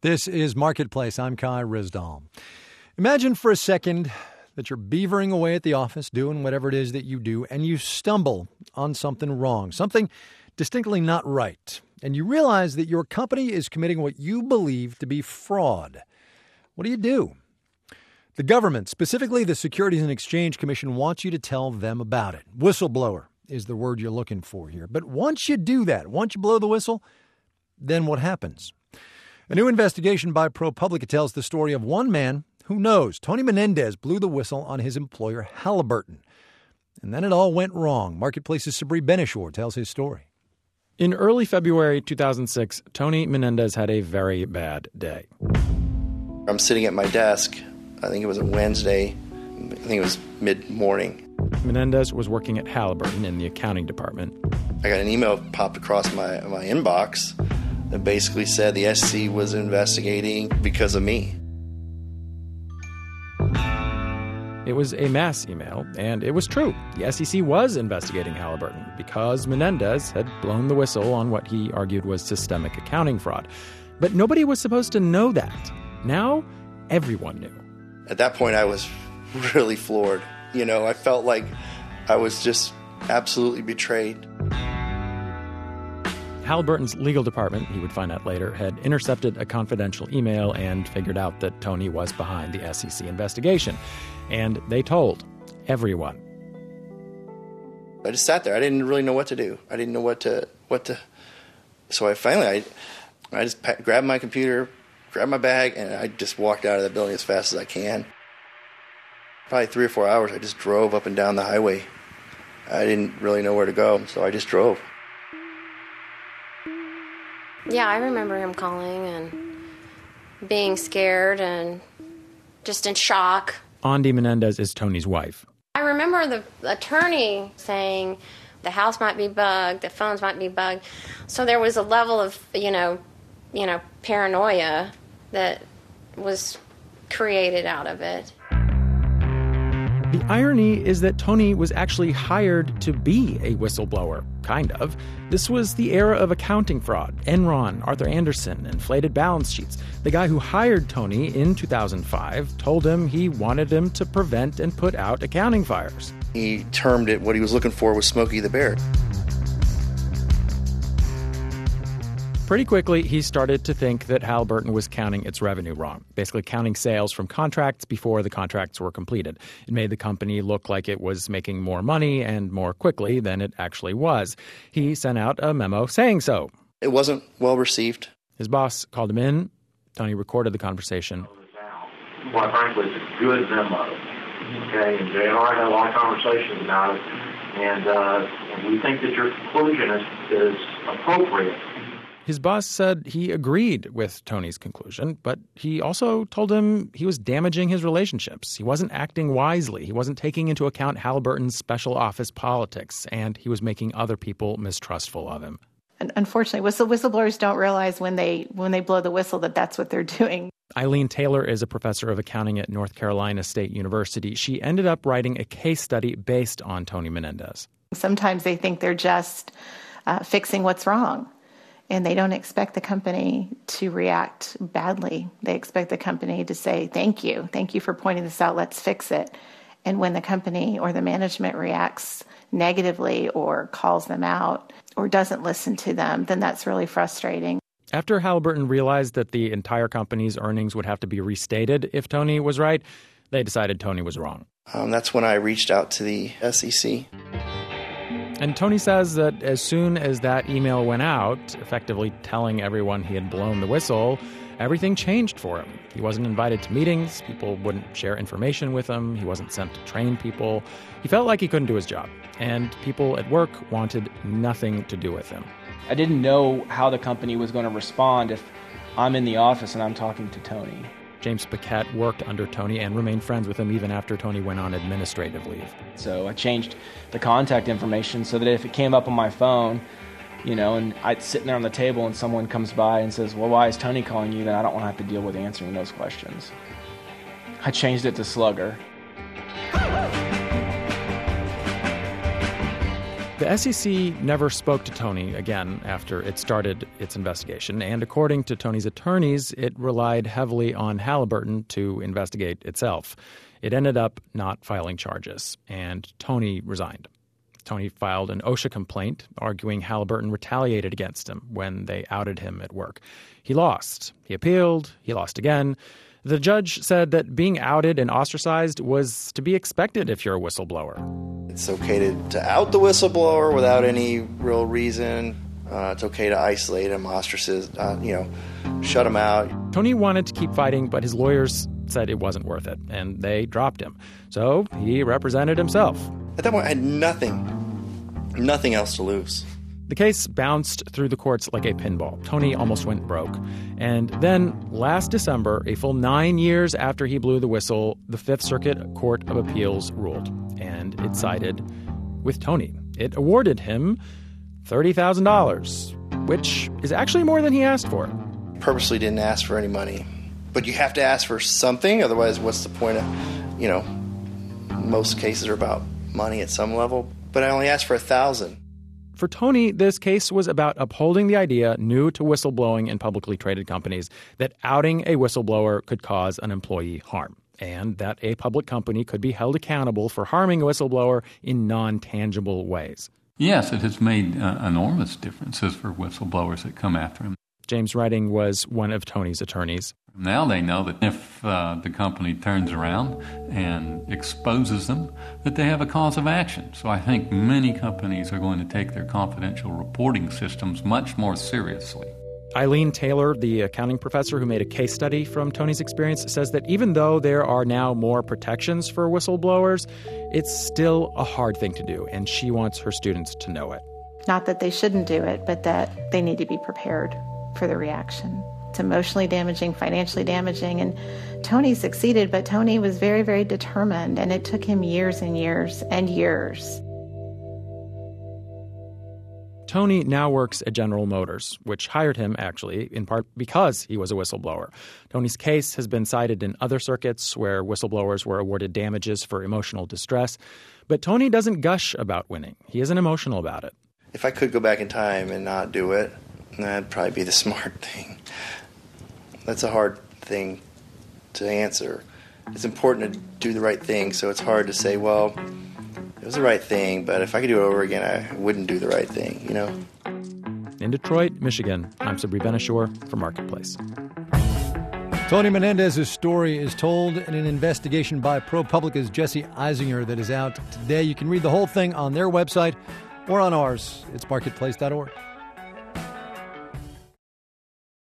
This is Marketplace. I'm Kai Ryssdal. Imagine for a second that you're beavering away at the office, doing whatever it is that you do, and you stumble on something wrong, something distinctly not right, and you realize that your company is committing what you believe to be fraud. What do? The government, specifically the Securities and Exchange Commission, wants you to tell them about it. Whistleblower is the word you're looking for here. But once you do that, once you blow the whistle, then what happens? A new investigation by ProPublica tells the story of one man who knows Tony Menendez blew the whistle on his employer Halliburton. And then it all went wrong. Marketplace's Sabri Ben-Achour tells his story. In early February 2006, Tony Menendez had a very bad day. I'm sitting at my desk. I think it was a Wednesday. I think it was mid-morning. Menendez was working at Halliburton in the accounting department. I got an email popped across my inbox that basically said the SEC was investigating because of me. It was a mass email, and it was true. The SEC was investigating Halliburton because Menendez had blown the whistle on what he argued was systemic accounting fraud. But nobody was supposed to know that. Now, everyone knew. At that point, I was really floored. I felt like I was just absolutely betrayed. Halliburton's legal department, he would find out later, had intercepted a confidential email and figured out that Tony was behind the SEC investigation. And they told everyone. I just sat there. I didn't really know what to do. I didn't know what to. So I just grabbed my computer, grabbed my bag, and I just walked out of the building as fast as I can. Probably 3 or 4 hours, I just drove up and down the highway. I didn't really know where to go, so I just drove. Yeah, I remember him calling and being scared and just in shock. Andi Menendez is Tony's wife. I remember the attorney saying the house might be bugged, the phones might be bugged. So there was a level of, paranoia that was created out of it. The irony is that Tony was actually hired to be a whistleblower, kind of. This was the era of accounting fraud. Enron, Arthur Andersen, inflated balance sheets. The guy who hired Tony in 2005 told him he wanted him to prevent and put out accounting fires. He termed it, what he was looking for was Smokey the Bear. Pretty quickly, he started to think that Halliburton was counting its revenue wrong, basically counting sales from contracts before the contracts were completed. It made the company look like it was making more money and more quickly than it actually was. He sent out a memo saying so. It wasn't well received. His boss called him in. Tony recorded the conversation. Quite frankly, it's a good memo. Okay, and Jay and I had a lot of conversations about it, and we think that your conclusion is appropriate. His boss said he agreed with Tony's conclusion, but he also told him he was damaging his relationships. He wasn't acting wisely. He wasn't taking into account Halliburton's special office politics, and he was making other people mistrustful of him. And unfortunately, whistleblowers don't realize when they blow the whistle that that's what they're doing. Eileen Taylor is a professor of accounting at North Carolina State University. She ended up writing a case study based on Tony Menendez. Sometimes they think they're just fixing what's wrong. And they don't expect the company to react badly. They expect the company to say, thank you for pointing this out, let's fix it. And when the company or the management reacts negatively or calls them out or doesn't listen to them, then that's really frustrating. After Halliburton realized that the entire company's earnings would have to be restated if Tony was right, they decided Tony was wrong. That's when I reached out to the SEC. And Tony says that as soon as that email went out, effectively telling everyone he had blown the whistle, everything changed for him. He wasn't invited to meetings. People wouldn't share information with him. He wasn't sent to train people. He felt like he couldn't do his job. And people at work wanted nothing to do with him. I didn't know how the company was going to respond if I'm in the office and I'm talking to Tony. James Paquette worked under Tony and remained friends with him even after Tony went on administrative leave. So I changed the contact information so that if it came up on my phone, and I'd sitting there on the table and someone comes by and says, well, why is Tony calling you? Then I don't want to have to deal with answering those questions. I changed it to Slugger. The SEC never spoke to Tony again after it started its investigation, and according to Tony's attorneys, it relied heavily on Halliburton to investigate itself. It ended up not filing charges, and Tony resigned. Tony filed an OSHA complaint arguing Halliburton retaliated against him when they outed him at work. He lost. He appealed. He lost again. The judge said that being outed and ostracized was to be expected if you're a whistleblower. It's okay to out the whistleblower without any real reason. It's okay to isolate him, ostracize, shut him out. Tony wanted to keep fighting, but his lawyers said it wasn't worth it, and they dropped him. So he represented himself. At that point, I had nothing else to lose. The case bounced through the courts like a pinball. Tony almost went broke. And then last December, a full 9 years after he blew the whistle, the Fifth Circuit Court of Appeals ruled. And it sided with Tony. It awarded him $30,000, which is actually more than he asked for. Purposely didn't ask for any money. But you have to ask for something, otherwise what's the point of, most cases are about money at some level. But I only asked for $1,000. For Tony, this case was about upholding the idea, new to whistleblowing in publicly traded companies, that outing a whistleblower could cause an employee harm, and that a public company could be held accountable for harming a whistleblower in non-tangible ways. Yes, it has made enormous differences for whistleblowers that come after him. James Redding was one of Tony's attorneys. Now they know that if the company turns around and exposes them, that they have a cause of action. So I think many companies are going to take their confidential reporting systems much more seriously. Eileen Taylor, the accounting professor who made a case study from Tony's experience, says that even though there are now more protections for whistleblowers, it's still a hard thing to do, and she wants her students to know it. Not that they shouldn't do it, but that they need to be prepared for the reaction. It's emotionally damaging, financially damaging, and Tony succeeded, but Tony was very, very determined, and it took him years and years and years. Tony now works at General Motors, which hired him, actually, in part because he was a whistleblower. Tony's case has been cited in other circuits where whistleblowers were awarded damages for emotional distress. But Tony doesn't gush about winning. He isn't emotional about it. If I could go back in time and not do it, that'd probably be the smart thing. That's a hard thing to answer. It's important to do the right thing, so it's hard to say, well, it was the right thing, but if I could do it over again, I wouldn't do the right thing, In Detroit, Michigan, I'm Sabri Ben-Achour for Marketplace. Tony Menendez's story is told in an investigation by ProPublica's Jesse Eisinger that is out today. You can read the whole thing on their website or on ours. It's marketplace.org.